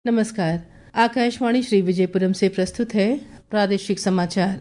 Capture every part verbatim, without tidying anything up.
नमस्कार। आकाशवाणी श्री विजयपुरम से प्रस्तुत है प्रादेशिक समाचार।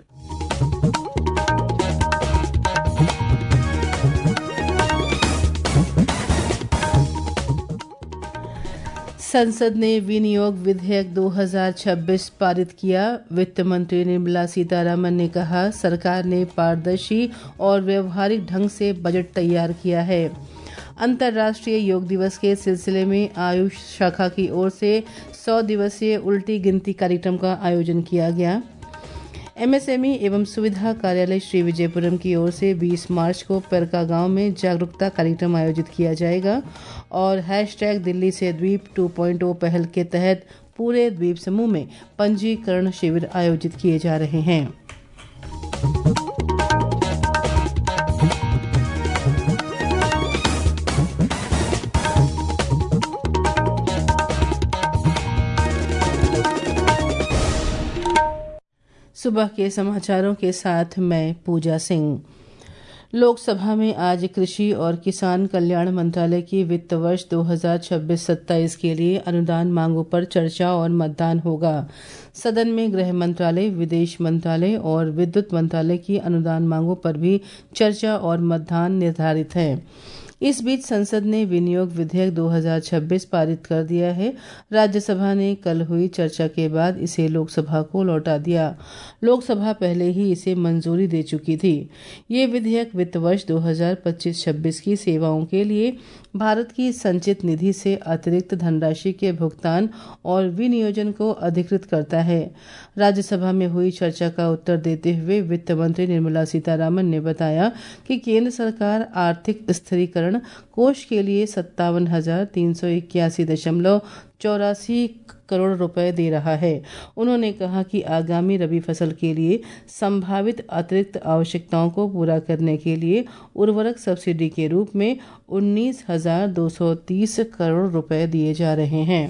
संसद ने विनियोग विधेयक दो हज़ार छब्बीस पारित किया। वित्त मंत्री निर्मला सीतारमण ने कहा, सरकार ने पारदर्शी और व्यवहारिक ढंग से बजट तैयार किया है। अंतर्राष्ट्रीय योग दिवस के सिलसिले में आयुष शाखा की ओर से सौ दिवसीय उल्टी गिनती कार्यक्रम का आयोजन किया गया। एमएसएमई एवं सुविधा कार्यालय श्री विजयपुरम की ओर से बीस मार्च को परका गांव में जागरूकता कार्यक्रम आयोजित किया जाएगा और हैशटैग दिल्ली से द्वीप टू पॉइंट ओ पहल के तहत पूरे द्वीप समूह में पंजीकरण शिविर आयोजित किए जा रहे हैं। सुबह के समाचारों के साथ मैं पूजा सिंह। लोकसभा में आज कृषि और किसान कल्याण मंत्रालय की वित्त वर्ष दो हज़ार छब्बीस सत्ताईस के लिए अनुदान मांगों पर चर्चा और मतदान होगा। सदन में गृह मंत्रालय, विदेश मंत्रालय और विद्युत मंत्रालय की अनुदान मांगों पर भी चर्चा और मतदान निर्धारित है। इस बीच संसद ने विनियोग विधेयक दो हज़ार छब्बीस पारित कर दिया है। राज्यसभा ने कल हुई चर्चा के बाद इसे लोकसभा को लौटा दिया। लोकसभा पहले ही इसे मंजूरी दे चुकी थी। ये विधेयक वित्त वर्ष दो हज़ार पच्चीस छब्बीस की सेवाओं के लिए भारत की संचित निधि से अतिरिक्त धनराशि के भुगतान और विनियोजन को अधिकृत करता है। राज्यसभा में हुई चर्चा का उत्तर देते हुए वित्त मंत्री निर्मला सीतारमण ने बताया कि केंद्र सरकार आर्थिक स्थिरीकरण कोष के लिए सत्तावन हजार तीन सौ इक्यासी दशमलव चौरासी करोड़ रुपए दे रहा है। उन्होंने कहा कि आगामी रबी फसल के लिए संभावित अतिरिक्त आवश्यकताओं को पूरा करने के लिए उर्वरक सब्सिडी के रूप में उन्नीस हजार दो सौ तीस करोड़ रुपए दिए जा रहे हैं।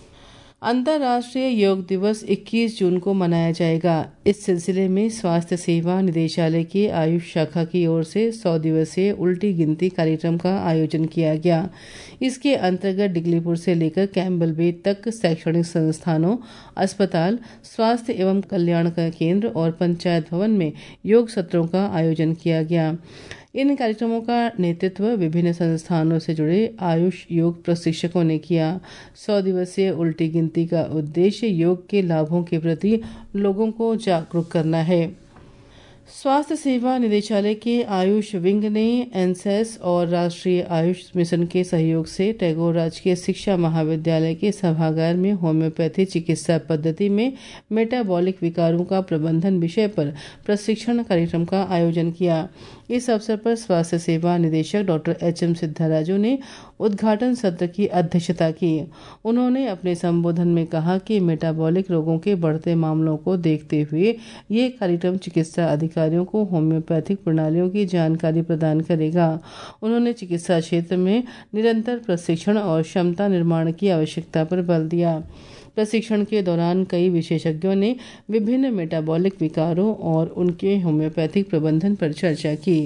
अंतर्राष्ट्रीय योग दिवस इक्कीस जून को मनाया जाएगा। इस सिलसिले में स्वास्थ्य सेवा निदेशालय की आयुष शाखा की ओर से सौ दिवसीय उल्टी गिनती कार्यक्रम का आयोजन किया गया। इसके अंतर्गत डिगलीपुर से लेकर कैम्बल बे तक शैक्षणिक संस्थानों, अस्पताल, स्वास्थ्य एवं कल्याण का केंद्र और पंचायत भवन में योग सत्रों का आयोजन किया गया। इन कार्यक्रमों का नेतृत्व विभिन्न संस्थानों से जुड़े आयुष योग प्रशिक्षकों ने किया। सौ दिवसीय उल्टी गिनती का उद्देश्य योग के लाभों के प्रति लोगों को जागरूक करना है। स्वास्थ्य सेवा निदेशालय के आयुष विंग ने एनसेस और राष्ट्रीय आयुष मिशन के सहयोग से टैगोर राजकीय शिक्षा महाविद्यालय के सभागार में होम्योपैथी चिकित्सा पद्धति में मेटाबॉलिक विकारों का प्रबंधन विषय पर प्रशिक्षण कार्यक्रम का आयोजन किया। इस अवसर पर स्वास्थ्य सेवा निदेशक डॉक्टर एच एम सिद्धाराजू ने उद्घाटन सत्र की अध्यक्षता की। उन्होंने अपने संबोधन में कहा कि मेटाबॉलिक रोगों के बढ़ते मामलों को देखते हुए ये कार्यक्रम चिकित्सा अधिकारियों को होम्योपैथिक प्रणालियों की जानकारी प्रदान करेगा। उन्होंने चिकित्सा क्षेत्र में निरंतर प्रशिक्षण और क्षमता निर्माण की आवश्यकता पर बल दिया। प्रशिक्षण के दौरान कई विशेषज्ञों ने विभिन्न मेटाबॉलिक विकारों और उनके होम्योपैथिक प्रबंधन पर चर्चा की।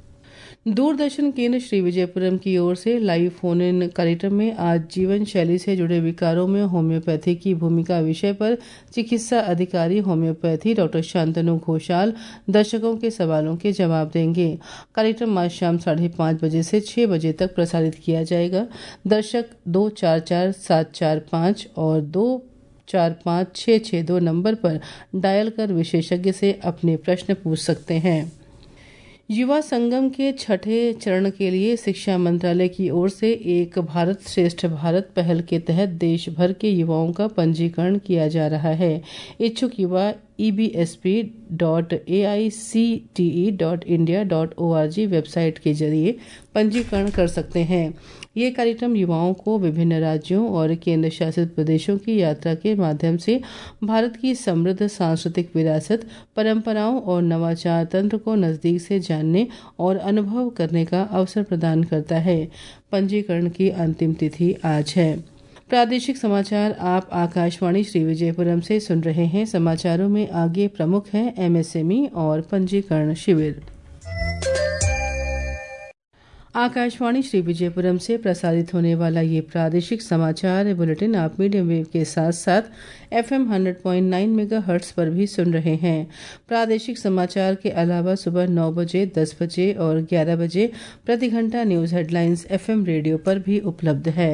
दूरदर्शन केंद्र श्री विजयपुरम की ओर से लाइव फोन इन कार्यक्रम में आज जीवन शैली से जुड़े विकारों में होम्योपैथी की भूमिका विषय पर चिकित्सा अधिकारी होम्योपैथी डॉक्टर शांतनु घोषाल दर्शकों के सवालों के जवाब देंगे। कार्यक्रम आज शाम साढ़े पाँच बजे से छह बजे तक प्रसारित किया जाएगा। दर्शक दो चार चार सात चार पाँच और दो चार पाँच छः छः दो नंबर पर डायल कर विशेषज्ञ से अपने प्रश्न पूछ सकते हैं। युवा संगम के छठे चरण के लिए शिक्षा मंत्रालय की ओर से एक भारत श्रेष्ठ भारत पहल के तहत देश भर के युवाओं का पंजीकरण किया जा रहा है। इच्छुक युवा E B S P dot A I C T E dot India dot O R G website के जरिए पंजीकरण कर सकते हैं। ये कार्यक्रम युवाओं को विभिन्न राज्यों और केंद्र शासित प्रदेशों की यात्रा के माध्यम से भारत की समृद्ध सांस्कृतिक विरासत, परंपराओं और नवाचार तंत्र को नजदीक से जानने और अनुभव करने का अवसर प्रदान करता है। पंजीकरण की अंतिम तिथि आज है। प्रादेशिक समाचार आप आकाशवाणी श्री विजयपुरम से सुन रहे हैं। समाचारों में आगे प्रमुख है एमएसएमई और पंजीकरण शिविर। आकाशवाणी श्री विजयपुरम से प्रसारित होने वाला ये प्रादेशिक समाचार बुलेटिन आप मीडियम वेव के साथ साथ FM hundred point nine megahertz पर भी सुन रहे हैं। प्रादेशिक समाचार के अलावा सुबह नौ बजे, दस बजे और ग्यारह बजे प्रति घंटा न्यूज हेडलाइंस एफएम रेडियो पर भी उपलब्ध है।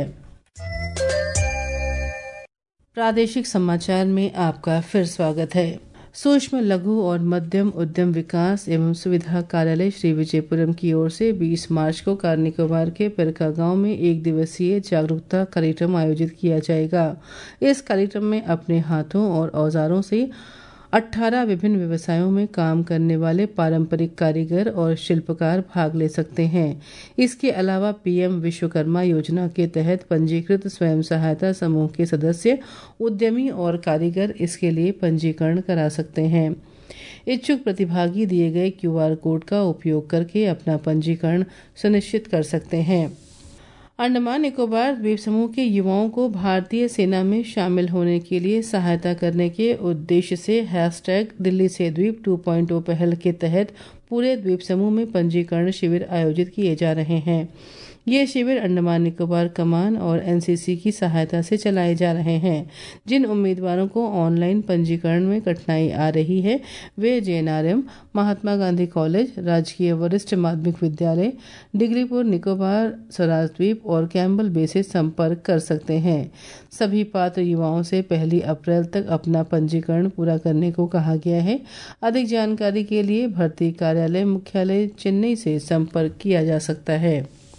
प्रादेशिक समाचार में आपका फिर स्वागत है। सूक्ष्म, लघु और मध्यम उद्यम विकास एवं सुविधा कार्यालय श्री विजयपुरम की ओर से बीस मार्च को कार निकोबार के पिरका गांव में एक दिवसीय जागरूकता कार्यक्रम आयोजित किया जाएगा। इस कार्यक्रम में अपने हाथों और औजारों से अठारह विभिन्न व्यवसायों में काम करने वाले पारंपरिक कारीगर और शिल्पकार भाग ले सकते हैं। इसके अलावा पीएम विश्वकर्मा योजना के तहत पंजीकृत स्वयं सहायता समूह के सदस्य, उद्यमी और कारीगर इसके लिए पंजीकरण करा सकते हैं। इच्छुक प्रतिभागी दिए गए क्यूआर कोड का उपयोग करके अपना पंजीकरण सुनिश्चित कर सकते हैं। अंडमान निकोबार द्वीप समूह के युवाओं को भारतीय सेना में शामिल होने के लिए सहायता करने के उद्देश्य से हैशटैग दिल्ली से द्वीप टू पॉइंट ओ पहल के तहत पूरे द्वीप समूह में पंजीकरण शिविर आयोजित किए जा रहे हैं। ये शिविर अंडमान निकोबार कमान और एनसीसी की सहायता से चलाए जा रहे हैं। जिन उम्मीदवारों को ऑनलाइन पंजीकरण में कठिनाई आ रही है वे जेएनआरएम, महात्मा गांधी कॉलेज, राजकीय वरिष्ठ माध्यमिक विद्यालय, डिग्रीपुर निकोबार स्वराज द्वीप और कैम्बल बे से संपर्क कर सकते हैं। सभी पात्र युवाओं से पहली अप्रैल तक अपना पंजीकरण पूरा करने को कहा गया है। अधिक जानकारी के लिए भर्ती कार्यालय मुख्यालय चेन्नई से संपर्क किया जा सकता है।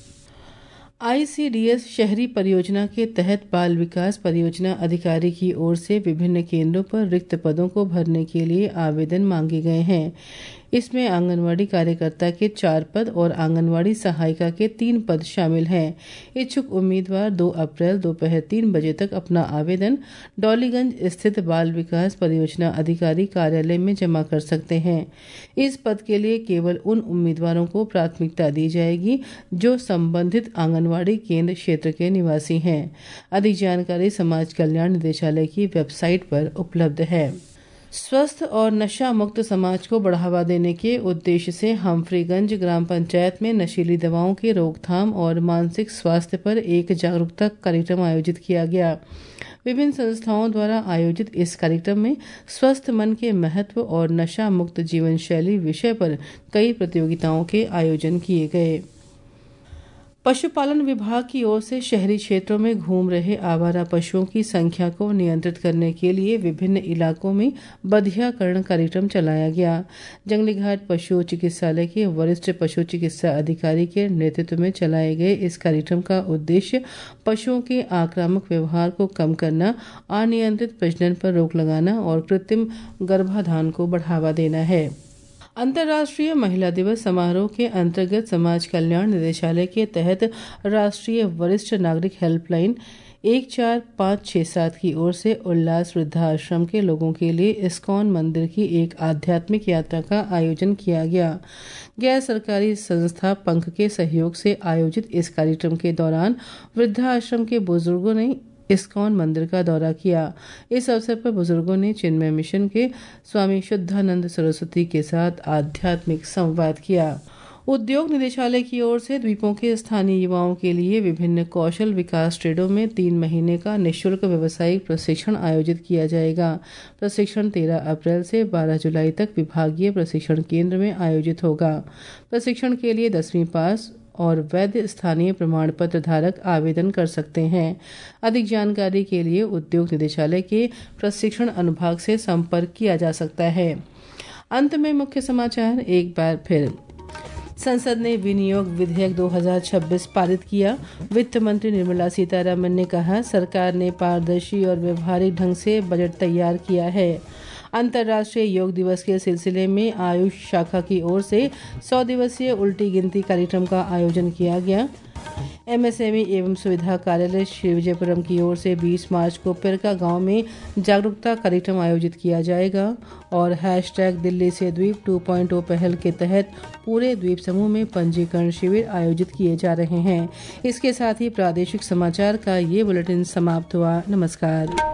आईसीडीएस शहरी परियोजना के तहत बाल विकास परियोजना अधिकारी की ओर से विभिन्न केंद्रों पर रिक्त पदों को भरने के लिए आवेदन मांगे गए हैं। इसमें आंगनवाड़ी कार्यकर्ता के चार पद और आंगनवाड़ी सहायिका के तीन पद शामिल हैं। इच्छुक उम्मीदवार दो अप्रैल दोपहर तीन बजे तक अपना आवेदन डॉलीगंज स्थित बाल विकास परियोजना अधिकारी कार्यालय में जमा कर सकते हैं। इस पद के लिए केवल उन उम्मीदवारों को प्राथमिकता दी जाएगी जो संबंधित आंगनवाड़ी केंद्र क्षेत्र के निवासी हैं। अधिक जानकारी समाज कल्याण निदेशालय की वेबसाइट पर उपलब्ध है। स्वस्थ और नशा मुक्त समाज को बढ़ावा देने के उद्देश्य से हम्फ्रीगंज ग्राम पंचायत में नशीली दवाओं की रोकथाम और मानसिक स्वास्थ्य पर एक जागरूकता कार्यक्रम आयोजित किया गया। विभिन्न संस्थाओं द्वारा आयोजित इस कार्यक्रम में स्वस्थ मन के महत्व और नशा मुक्त जीवन शैली विषय पर कई प्रतियोगिताओं के आयोजन किए गए। पशुपालन विभाग की ओर से शहरी क्षेत्रों में घूम रहे आवारा पशुओं की संख्या को नियंत्रित करने के लिए विभिन्न इलाकों में बधियाकरण कार्यक्रम चलाया गया। जंगली घाट पशु चिकित्सालय के वरिष्ठ पशु चिकित्सा अधिकारी के नेतृत्व में चलाए गए इस कार्यक्रम का उद्देश्य पशुओं के आक्रामक व्यवहार को कम करना, अनियंत्रित प्रजनन पर रोक लगाना और कृत्रिम गर्भाधान को बढ़ावा देना है। अंतर्राष्ट्रीय महिला दिवस समारोह के अंतर्गत समाज कल्याण निदेशालय के तहत राष्ट्रीय वरिष्ठ नागरिक हेल्पलाइन एक चार पाँच छह सात की ओर से उल्लास वृद्धाश्रम के लोगों के लिए इस्कॉन मंदिर की एक आध्यात्मिक यात्रा का आयोजन किया गया। गैर सरकारी संस्था पंख के सहयोग से आयोजित इस कार्यक्रम के दौरान वृद्धाश्रम के बुजुर्गों ने इस्कॉन मंदिर का दौरा किया। इस अवसर पर बुजुर्गों ने चिन्मय मिशन के स्वामी शुद्धानंद सरस्वती के साथ आध्यात्मिक संवाद किया। उद्योग निदेशालय की ओर से द्वीपों के स्थानीय युवाओं के लिए विभिन्न कौशल विकास ट्रेडों में तीन महीने का निःशुल्क व्यावसायिक प्रशिक्षण आयोजित किया जाएगा। प्रशिक्षण तेरह अप्रैल से बारह जुलाई तक विभागीय प्रशिक्षण केंद्र में आयोजित होगा। प्रशिक्षण के लिए दसवीं पास और वैध स्थानीय प्रमाण पत्र धारक आवेदन कर सकते हैं। अधिक जानकारी के लिए उद्योग निदेशालय के प्रशिक्षण अनुभाग से संपर्क किया जा सकता है। अंत में मुख्य समाचार एक बार फिर। संसद ने विनियोग विधेयक दो हज़ार छब्बीस पारित किया। वित्त मंत्री निर्मला सीतारमण ने कहा, सरकार ने पारदर्शी और व्यवहारिक ढंग से बजट तैयार किया है। अंतर्राष्ट्रीय योग दिवस के सिलसिले में आयुष शाखा की ओर से सौ दिवसीय उल्टी गिनती कार्यक्रम का आयोजन किया गया। एमएसएमई एवं सुविधा कार्यालय श्री विजयपुरम की ओर से बीस मार्च को पिरका गांव में जागरूकता कार्यक्रम आयोजित किया जाएगा और हैशटैग दिल्ली से द्वीप टू पॉइंट ओ पहल के तहत पूरे द्वीप समूह में पंजीकरण शिविर आयोजित किए जा रहे हैं। इसके साथ ही प्रादेशिक समाचार का ये बुलेटिन समाप्त हुआ। नमस्कार।